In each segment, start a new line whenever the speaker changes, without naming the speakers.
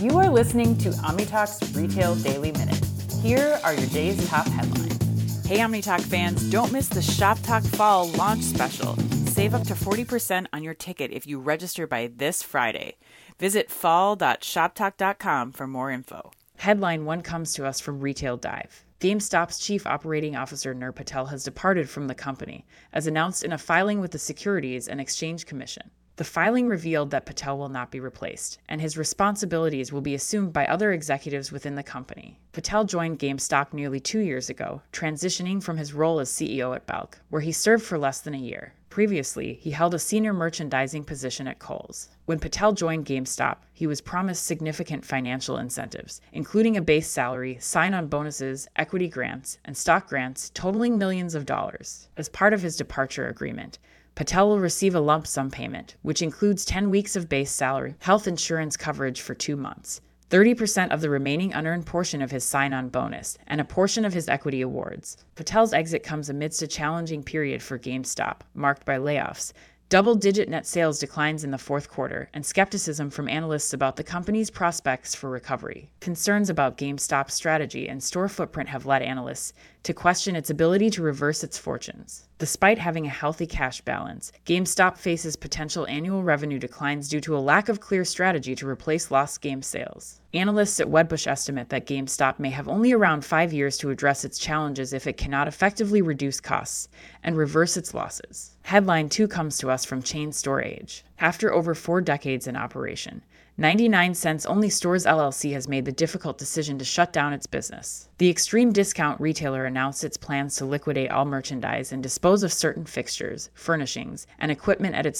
You are listening to OmniTalk's Retail Daily Minute. Here are your day's top headlines. Hey OmniTalk fans, don't miss the ShopTalk Fall launch special. Save up to 40% on your ticket if you register by this Friday. Visit fall.shoptalk.com for more info. Headline 1 comes to us from Retail Dive. GameStop's Chief Operating Officer Nir Patel has departed from the company, as announced in a filing with the Securities and Exchange Commission. The filing revealed that Patel will not be replaced, and his responsibilities will be assumed by other executives within the company. Patel joined GameStop nearly 2 years ago, transitioning from his role as CEO at Belk, where he served for less than a year. Previously, he held a senior merchandising position at Kohl's. When Patel joined GameStop, he was promised significant financial incentives, including a base salary, sign-on bonuses, equity grants, and stock grants totaling millions of dollars. As part of his departure agreement, Patel will receive a lump sum payment, which includes 10 weeks of base salary, health insurance coverage for 2 months, 30% of the remaining unearned portion of his sign-on bonus, and a portion of his equity awards. Patel's exit comes amidst a challenging period for GameStop, marked by layoffs, double-digit net sales declines in the fourth quarter, and skepticism from analysts about the company's prospects for recovery. Concerns about GameStop's strategy and store footprint have led analysts to question its ability to reverse its fortunes. Despite having a healthy cash balance, GameStop faces potential annual revenue declines due to a lack of clear strategy to replace lost game sales. Analysts at Wedbush estimate that GameStop may have only around 5 years to address its challenges if it cannot effectively reduce costs and reverse its losses. Headline 2 comes to us from Chain Store Age. After over 4 decades in operation, 99 Cents Only Stores LLC has made the difficult decision to shut down its business. The extreme discount retailer announced its plans to liquidate all merchandise and dispose of certain fixtures, furnishings, and equipment at its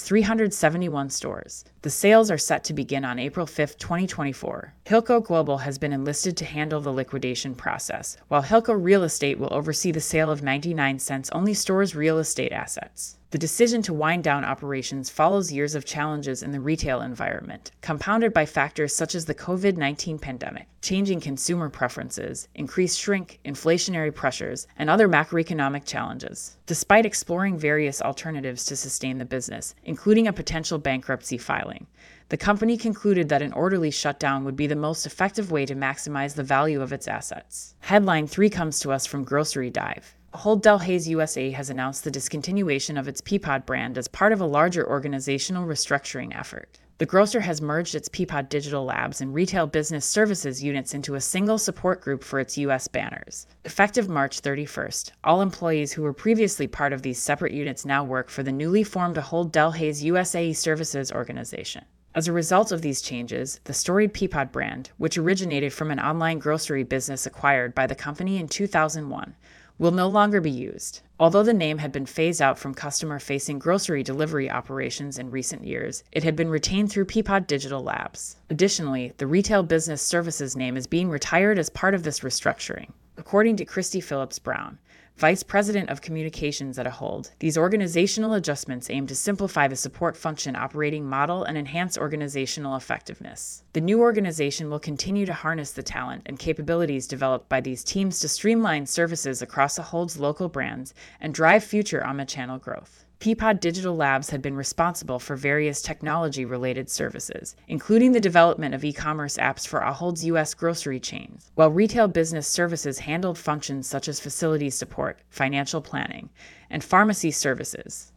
371 stores. The sales are set to begin on April 5, 2024. Hilco Global has been enlisted to handle the liquidation process, while Hilco Real Estate will oversee the sale of 99 Cents Only Stores' real estate assets. The decision to wind down operations follows years of challenges in the retail environment, compounded by factors such as the COVID-19 pandemic, changing consumer preferences, increased shrink, inflationary pressures, and other macroeconomic challenges. Despite exploring various alternatives to sustain the business, including a potential bankruptcy filing, the company concluded that an orderly shutdown would be the most effective way to maximize the value of its assets. Headline 3 comes to us from Grocery Dive. Ahold Delhaize USA has announced the discontinuation of its Peapod brand as part of a larger organizational restructuring effort. The grocer has merged its Peapod Digital Labs and Retail Business Services units into a single support group for its U.S. banners. Effective March 31st, all employees who were previously part of these separate units now work for the newly formed Ahold Delhaize USA Services organization. As a result of these changes, the storied Peapod brand, which originated from an online grocery business acquired by the company in 2001, will no longer be used. Although the name had been phased out from customer-facing grocery delivery operations in recent years, it had been retained through Peapod Digital Labs. Additionally, the Retail Business Services name is being retired as part of this restructuring. According to Christy Phillips Brown, Vice President of Communications at Ahold, these organizational adjustments aim to simplify the support function operating model and enhance organizational effectiveness. The new organization will continue to harness the talent and capabilities developed by these teams to streamline services across Ahold's local brands and drive future omnichannel growth. Peapod Digital Labs had been responsible for various technology-related services, including the development of e-commerce apps for Ahold's U.S. grocery chains, while Retail Business Services handled functions such as facility support, financial planning, and pharmacy services.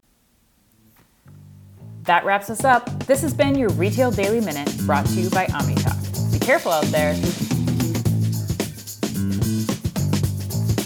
That wraps us up. This has been your Retail Daily Minute, brought to you by OmniTalk. Be careful out there.